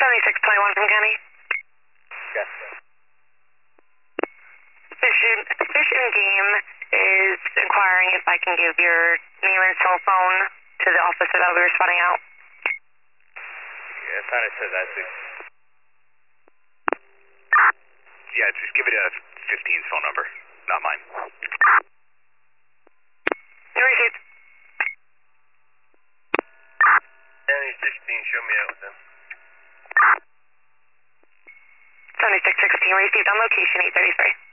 7621 from County. Yes. Fish and Game is inquiring if I can give your name and cell phone to the officer that we were spotting out. Yeah, I thought I said that too. Yeah, just give it a 15's phone number, not mine. No received. County 16, show me out with them. 7616 received on location 833.